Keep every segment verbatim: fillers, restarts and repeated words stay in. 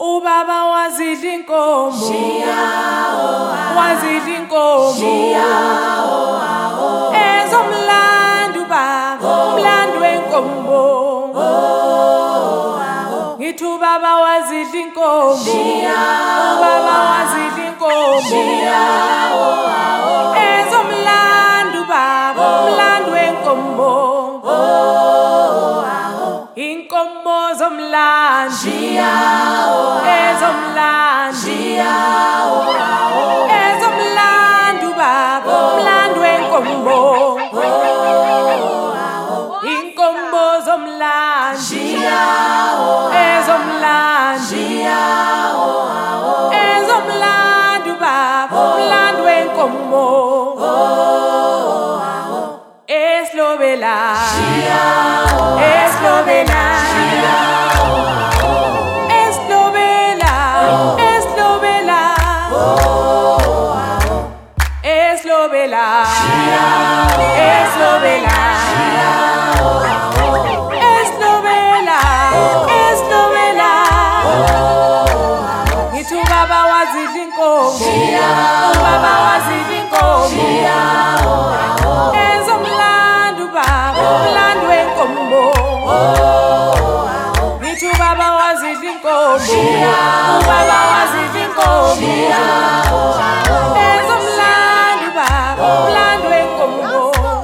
Ubaba wazidla inkomo, wazidla inkomo, ezomlanda ubaba, umlando wenkomo. Ngithi ubaba wazidla inkomo, ubaba wazidla inkomo, ezomlanda ubaba, umlando wenkomo. Inkomo zomlandi, ezomlandi, ezomlandi ubaba, umlando wenkomo. Inkomo zomlandi, ezomlandi, ezomlandi ubaba, umlando wenkomo. Eslobela, eslobela, eslobela, eslobela, eslobela, eslobela, eslobela, eslobela. Ngithi ubaba wazidla inkomo, ubaba wazidla inkomo, ezomlanda ubaba, umlando wenkomo. Ngithi ubaba wazidla inkomo, ubaba wazidla inkomo, ezomlanda ubaba, umlando wenkomo.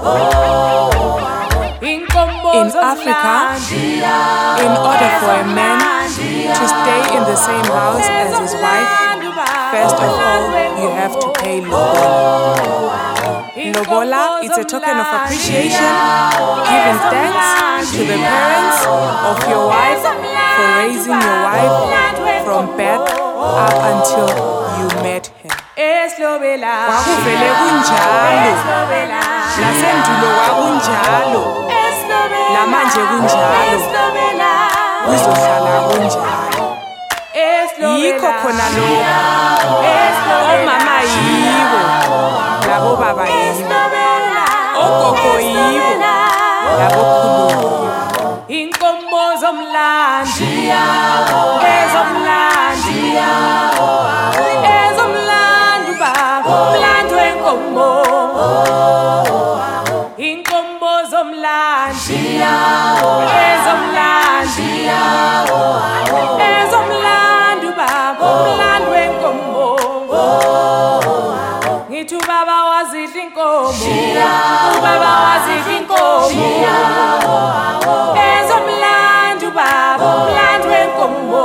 In Africa, in order for a man to stay in the same house as his wife, first of all, you have to pay lobola. Lobola is a token of appreciation, giving thanks to the parents of your wife for raising your wife from birth up until you met her. Kwakuvele kunjalo, nasendulo kwakunjalo, namanje kunjalo, kuzohlala kunjalo. Yikho khona lokho, omama yibo, labo baba yibo, ogogo yibo, labo khulu yibo. Inkomo zomlandi, ezomlandi, ezomlandi ubaba, umlando wenkomo. Inkomo zomlandi, ezomlandi, ezomlandi ubaba, umlando wenkomo. Ngithi ubaba wazidla inkomo, ubaba wazidla inkomo, ezomlanda ubaba, umlando wenkomo.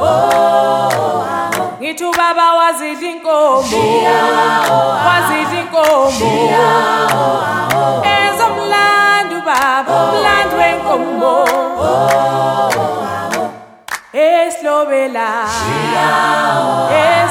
Ngithi ubaba wazidla inkomo, wazidla inkomo, ezomlanda ubaba, umlando wenkomo. Eslobela,